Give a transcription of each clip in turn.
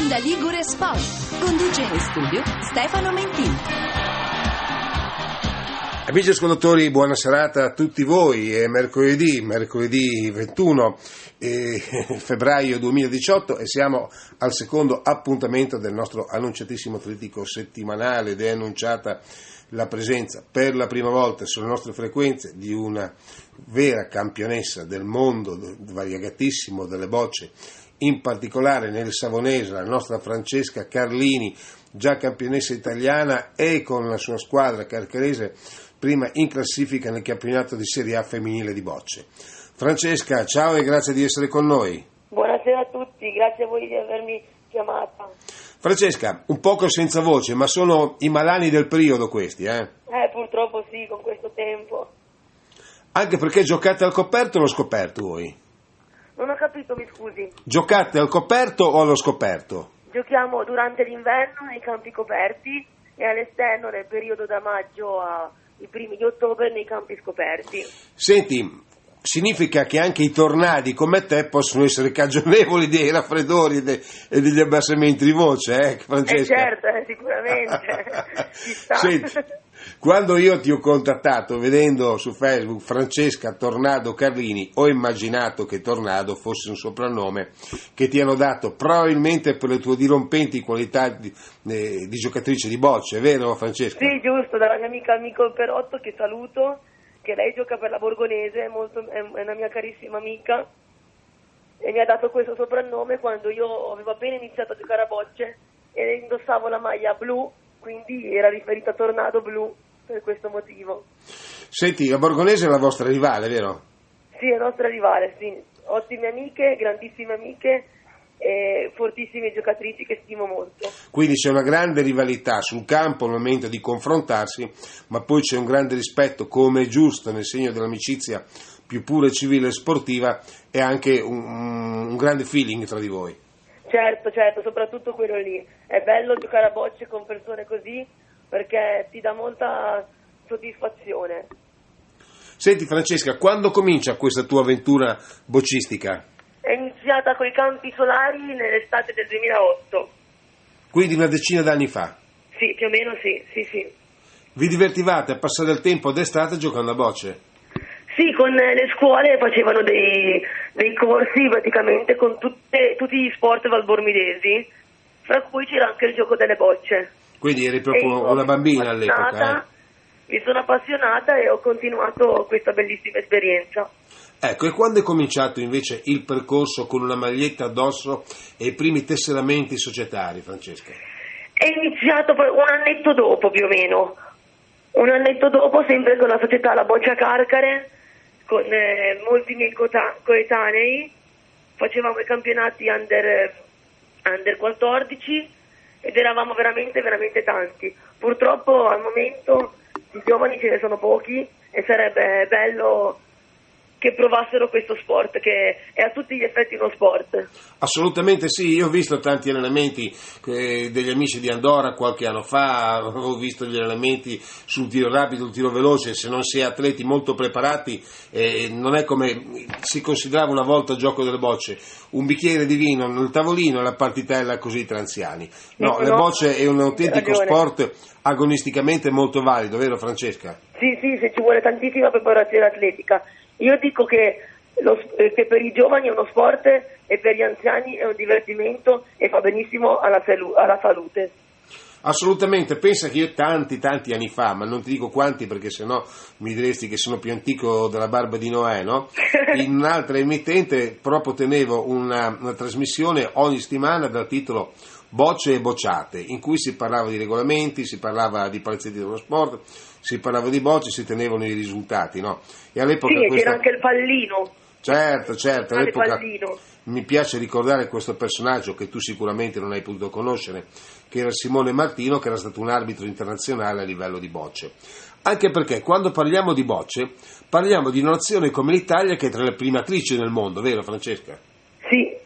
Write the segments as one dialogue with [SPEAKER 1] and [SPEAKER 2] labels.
[SPEAKER 1] Onda Ligure Sport. Conduce in studio Stefano Mentini.
[SPEAKER 2] Amici ascoltatori, buona serata a tutti voi. È mercoledì 21 febbraio 2018 e siamo al secondo appuntamento del nostro annunciatissimo trittico settimanale ed è annunciata la presenza per la prima volta sulle nostre frequenze di una vera campionessa del mondo, variegatissimo delle bocce, in particolare nel savonese, la nostra Francesca Carlini, già campionessa italiana e con la sua squadra carcarese prima in classifica nel campionato di Serie A femminile di bocce. Francesca, ciao e grazie di essere con noi.
[SPEAKER 3] Buonasera a tutti, grazie a voi di avermi chiamata.
[SPEAKER 2] Francesca, un poco senza voce, ma sono i malani del periodo questi, eh?
[SPEAKER 3] Purtroppo sì, con questo tempo.
[SPEAKER 2] Anche perché giocate al coperto o allo scoperto voi?
[SPEAKER 3] Non ho capito, mi scusi.
[SPEAKER 2] Giocate al coperto o allo scoperto?
[SPEAKER 3] Giochiamo durante l'inverno nei campi coperti e all'esterno nel periodo da maggio ai primi di ottobre nei campi scoperti.
[SPEAKER 2] Senti, significa che anche i tornadi come te possono essere cagionevoli dei raffreddori e degli abbassamenti di voce, Francesca?
[SPEAKER 3] Certo, sicuramente. Ci sta.
[SPEAKER 2] Senti, quando io ti ho contattato vedendo su Facebook Francesca Tornado Carlini, ho immaginato che Tornado fosse un soprannome che ti hanno dato probabilmente per le tue dirompenti qualità di giocatrice di bocce, vero Francesca?
[SPEAKER 3] Sì, giusto, dalla mia amica Amico Perotto, che saluto, che lei gioca per la Borgonese, è una mia carissima amica e mi ha dato questo soprannome quando io avevo appena iniziato a giocare a bocce e indossavo la maglia blu, quindi era riferita a Tornado Blu per questo motivo.
[SPEAKER 2] Senti, la Borgonese è la vostra rivale, vero?
[SPEAKER 3] Sì, è nostra rivale, sì. Ottime amiche, grandissime amiche e fortissime giocatrici che stimo molto.
[SPEAKER 2] Quindi c'è una grande rivalità sul campo nel momento di confrontarsi, ma poi c'è un grande rispetto, come è giusto, nel segno dell'amicizia più pura, civile e sportiva, e anche un grande feeling tra di voi.
[SPEAKER 3] Certo, soprattutto quello lì. È bello giocare a bocce con persone così perché ti dà molta soddisfazione.
[SPEAKER 2] Senti Francesca, quando comincia questa tua avventura boccistica?
[SPEAKER 3] È iniziata con i campi solari nell'estate del 2008.
[SPEAKER 2] Quindi una decina d'anni fa?
[SPEAKER 3] Sì, più o meno sì.
[SPEAKER 2] Vi divertivate a passare il tempo d'estate giocando a bocce?
[SPEAKER 3] Sì, con le scuole facevano dei corsi praticamente con tutti gli sport valbormidesi, fra cui c'era anche il gioco delle bocce.
[SPEAKER 2] Quindi eri proprio una bambina all'epoca,
[SPEAKER 3] Mi sono appassionata e ho continuato questa bellissima esperienza.
[SPEAKER 2] Ecco, e quando è cominciato invece il percorso con una maglietta addosso e i primi tesseramenti societari, Francesca?
[SPEAKER 3] È iniziato un annetto dopo più o meno, sempre con la società La Boccia Carcare, con molti miei coetanei, facevamo i campionati under 14 ed eravamo veramente, veramente tanti. Purtroppo al momento di giovani ce ne sono pochi e sarebbe bello che provassero questo sport, che è a tutti gli effetti uno sport.
[SPEAKER 2] Assolutamente sì, io ho visto tanti allenamenti degli amici di Andorra qualche anno fa, ho visto gli allenamenti sul tiro rapido, sul tiro veloce, se non si è atleti molto preparati non è come si considerava una volta il gioco delle bocce, un bicchiere di vino nel tavolino e la partitella così tra anziani. No, le bocce è un autentico sport agonisticamente molto valido, vero Francesca?
[SPEAKER 3] Sì, se ci vuole tantissima preparazione atletica. Io dico che per i giovani è uno sport e per gli anziani è un divertimento e fa benissimo alla salute.
[SPEAKER 2] Assolutamente, pensa che io tanti anni fa, ma non ti dico quanti perché sennò mi diresti che sono più antico della barba di Noè, no? In un'altra emittente proprio tenevo una trasmissione ogni settimana dal titolo Bocce e bocciate, in cui si parlava di regolamenti, si parlava di palazzetti dello sport, si parlava di bocce, si tenevano i risultati, no? E all'epoca
[SPEAKER 3] c'era anche il pallino.
[SPEAKER 2] Certo, all'epoca mi piace ricordare questo personaggio che tu sicuramente non hai potuto conoscere, che era Simone Martino, che era stato un arbitro internazionale a livello di bocce. Anche perché quando parliamo di bocce, parliamo di una nazione come l'Italia che è tra le primatrici nel mondo, vero Francesca?
[SPEAKER 3] Sì.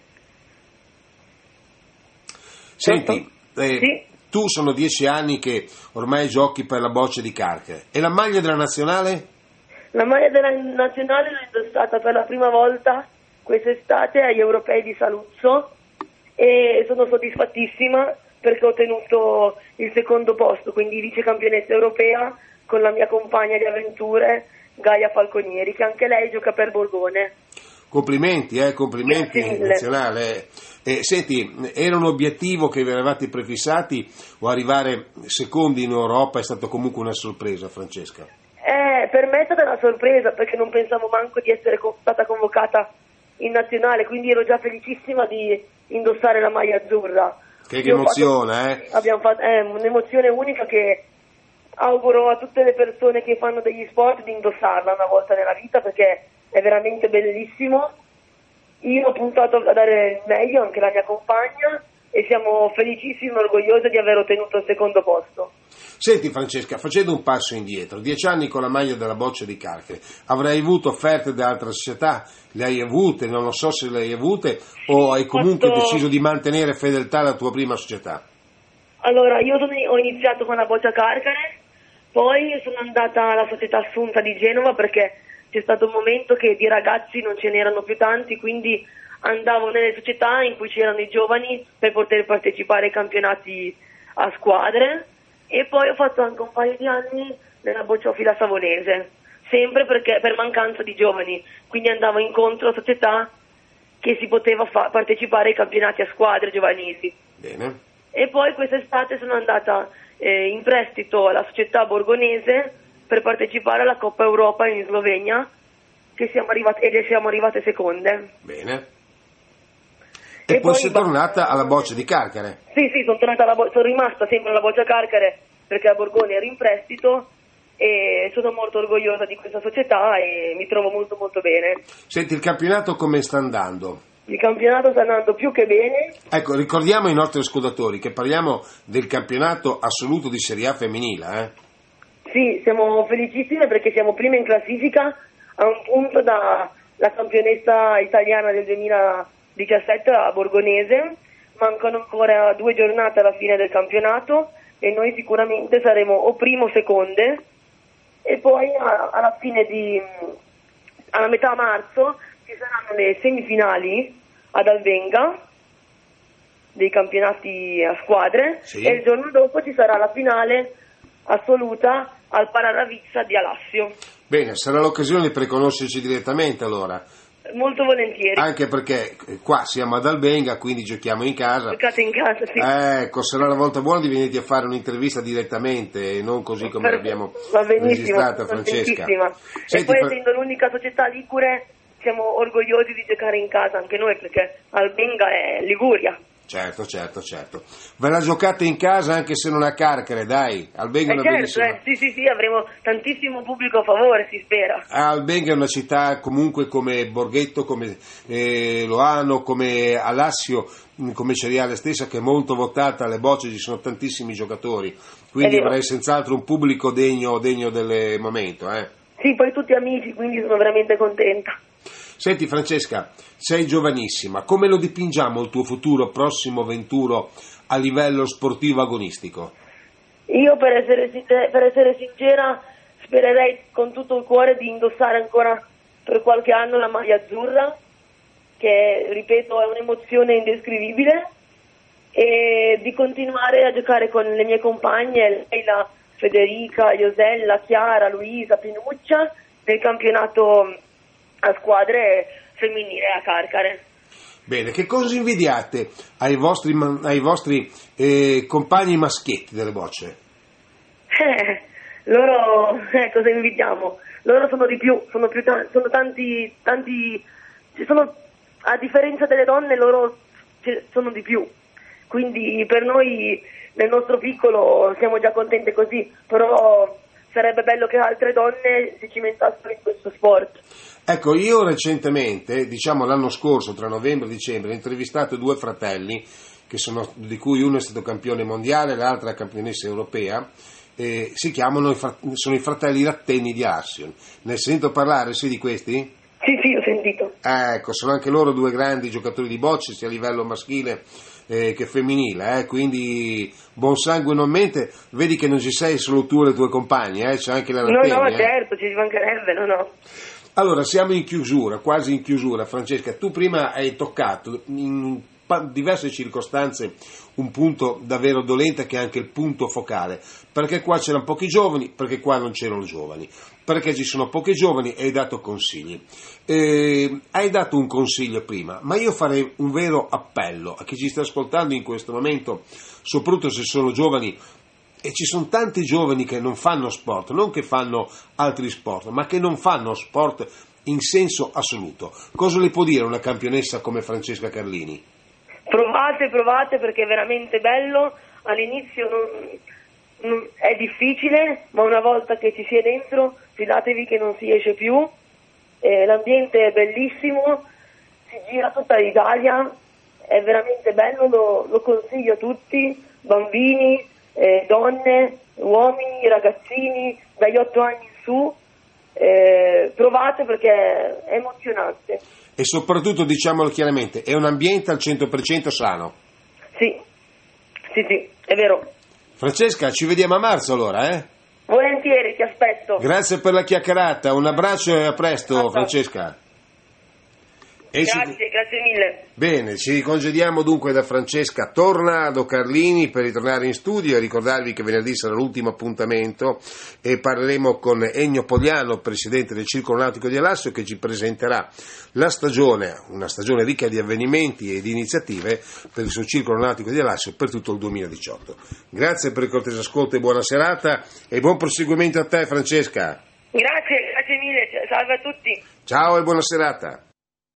[SPEAKER 2] Senti,
[SPEAKER 3] sì.
[SPEAKER 2] Tu sono 10 anni che ormai giochi per la bocce di Carcare. E la maglia della nazionale?
[SPEAKER 3] La maglia della nazionale l'ho indossata per la prima volta quest'estate agli europei di Saluzzo e sono soddisfattissima perché ho ottenuto il secondo posto, quindi vicecampionessa europea con la mia compagna di avventure Gaia Falconieri, che anche lei gioca per Borgone.
[SPEAKER 2] Complimenti, complimenti
[SPEAKER 3] Grazie mille.
[SPEAKER 2] nazionale. Senti, era un obiettivo che vi eravate prefissati o arrivare secondi in Europa è stato comunque una sorpresa, Francesca?
[SPEAKER 3] Per me è stata una sorpresa perché non pensavo manco di essere stata convocata in nazionale, quindi ero già felicissima di indossare la maglia azzurra.
[SPEAKER 2] Che emozione,
[SPEAKER 3] Abbiamo fatto un'emozione unica che auguro a tutte le persone che fanno degli sport di indossarla una volta nella vita perché è veramente bellissimo. Io ho puntato a dare il meglio, anche la mia compagna, e siamo felicissimi e orgogliose di aver ottenuto il secondo posto.
[SPEAKER 2] Senti Francesca, facendo un passo indietro, 10 anni con la maglia della Boccia di Carcare, avrai avuto offerte da altre società? Le hai avute? Non lo so se le hai avute o hai comunque deciso di mantenere fedeltà alla tua prima società?
[SPEAKER 3] Allora, ho iniziato con la Boccia Carcare, poi sono andata alla società Assunta di Genova perché c'è stato un momento che di ragazzi non ce n'erano più tanti, quindi andavo nelle società in cui c'erano i giovani per poter partecipare ai campionati a squadre, e poi ho fatto anche un paio di anni nella Bocciofila Savonese, sempre perché per mancanza di giovani, quindi andavo incontro a società che si poteva partecipare ai campionati a squadre giovanili.
[SPEAKER 2] Bene.
[SPEAKER 3] E poi quest'estate sono andata in prestito alla società borgonese per partecipare alla Coppa Europa in Slovenia, che siamo arrivate seconde.
[SPEAKER 2] Bene. E poi sei tornata alla Boccia di Carcare?
[SPEAKER 3] Sì, sono rimasta sempre alla Boccia Carcare perché a Borgone ero in prestito e sono molto orgogliosa di questa società e mi trovo molto molto bene.
[SPEAKER 2] Senti, il campionato come sta andando?
[SPEAKER 3] Il campionato sta andando più che bene.
[SPEAKER 2] Ecco, ricordiamo ai nostri ascoltatori che parliamo del campionato assoluto di Serie A femminile,
[SPEAKER 3] Sì, siamo felicissime perché siamo prime in classifica a un punto dalla campionessa italiana del 2017, la Borgonese. Mancano ancora 2 giornate alla fine del campionato e noi sicuramente saremo o primo o seconde, e poi alla metà marzo ci saranno le semifinali ad Albenga dei campionati a squadre,
[SPEAKER 2] sì.
[SPEAKER 3] E il giorno dopo ci sarà la finale assoluta al Pararavizza di Alassio.
[SPEAKER 2] Bene, sarà l'occasione per conoscerci direttamente allora.
[SPEAKER 3] Molto volentieri.
[SPEAKER 2] Anche perché qua siamo ad Albenga, quindi giochiamo in casa.
[SPEAKER 3] Giocate in casa, sì.
[SPEAKER 2] Ecco, sarà la volta buona di venirti a fare un'intervista direttamente e non così come l'abbiamo
[SPEAKER 3] Va benissimo,
[SPEAKER 2] registrata, Francesca.
[SPEAKER 3] E poi essendo l'unica società ligure siamo orgogliosi di giocare in casa anche noi perché Albenga è Liguria.
[SPEAKER 2] Certo. Ve la giocate in casa anche se non a Carcare, dai. Albenga è una bellissima.
[SPEAKER 3] Sì, avremo tantissimo pubblico a favore, si spera.
[SPEAKER 2] Albenga è una città comunque come Borghetto, come Loano, come Alassio, come Ceriale stessa, che è molto votata alle bocce, ci sono tantissimi giocatori, quindi avrai senz'altro un pubblico degno del momento.
[SPEAKER 3] Sì, poi tutti amici, quindi sono veramente contenta.
[SPEAKER 2] Senti Francesca, sei giovanissima, come lo dipingiamo il tuo futuro prossimo venturo a livello sportivo agonistico?
[SPEAKER 3] Io per essere sincera spererei con tutto il cuore di indossare ancora per qualche anno la maglia azzurra, che ripeto è un'emozione indescrivibile, e di continuare a giocare con le mie compagne, Leila, Federica, Iosella, Chiara, Luisa, Pinuccia, nel campionato a squadre femminile a Carcare.
[SPEAKER 2] Bene, che cosa invidiate ai vostri compagni maschietti delle bocce?
[SPEAKER 3] Loro cosa invidiamo? Loro sono di più, sono tanti, a differenza delle donne loro sono di più, quindi per noi nel nostro piccolo siamo già contente così, però sarebbe bello che altre donne si cimentassero in questo sport.
[SPEAKER 2] Ecco, io recentemente, l'anno scorso, tra novembre e dicembre, ho intervistato 2 fratelli, di cui uno è stato campione mondiale e l'altra campionessa europea, sono i fratelli Rattenni di Alassio. Ne hai sentito parlare, sì, di questi?
[SPEAKER 3] Sì, ho sentito.
[SPEAKER 2] Ecco, sono anche loro 2 grandi giocatori di bocce, sia a livello maschile che femminile, quindi buon sangue non mente, vedi che non ci sei solo tu e le tue compagne, c'è anche la Rattenni.
[SPEAKER 3] No, certo, ci mancherebbe, no.
[SPEAKER 2] Allora, siamo in chiusura, quasi in chiusura, Francesca. Tu prima hai toccato in diverse circostanze un punto davvero dolente, che è anche il punto focale, perché qua c'erano pochi giovani, perché qua non c'erano giovani, perché ci sono pochi giovani e hai dato consigli. Hai dato un consiglio prima, ma io farei un vero appello a chi ci sta ascoltando in questo momento, soprattutto se sono giovani, e ci sono tanti giovani che non fanno sport, non che fanno altri sport, ma che non fanno sport in senso assoluto. Cosa le può dire una campionessa come Francesca Carlini?
[SPEAKER 3] Provate perché è veramente bello. All'inizio è difficile, ma una volta che ci si è dentro, fidatevi che non si esce più. L'ambiente è bellissimo, si gira tutta l'Italia, è veramente bello, lo consiglio a tutti, bambini, donne, uomini, ragazzini, dagli 8 anni in su. Provate perché è emozionante.
[SPEAKER 2] E soprattutto, diciamolo chiaramente, è un ambiente al 100% sano.
[SPEAKER 3] Sì, è vero.
[SPEAKER 2] Francesca, ci vediamo a marzo allora,
[SPEAKER 3] Volentieri, ti aspetto.
[SPEAKER 2] Grazie per la chiacchierata, un abbraccio e a presto, Francesca.
[SPEAKER 3] Grazie mille.
[SPEAKER 2] Bene, ci ricongediamo dunque da Francesca Tornado Carlini per ritornare in studio e ricordarvi che venerdì sarà l'ultimo appuntamento e parleremo con Ennio Pogliano, presidente del Circolo Nautico di Alassio, che ci presenterà la stagione, una stagione ricca di avvenimenti e di iniziative per il suo Circolo Nautico di Alassio per tutto il 2018. Grazie per il cortese ascolto e buona serata e buon proseguimento a te, Francesca.
[SPEAKER 3] Grazie mille, salve a tutti.
[SPEAKER 2] Ciao e buona serata.